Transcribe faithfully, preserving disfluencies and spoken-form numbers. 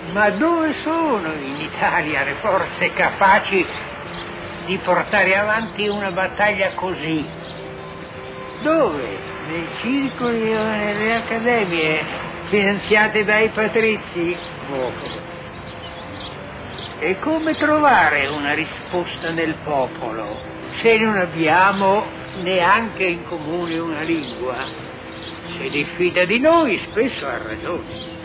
Ma dove sono in Italia le forze capaci di portare avanti una battaglia così? Dove? Nei circoli o nelle accademie finanziate dai patrizi? Oh. E come trovare una risposta nel popolo se non abbiamo neanche in comune una lingua? Se diffida di noi spesso ha ragione.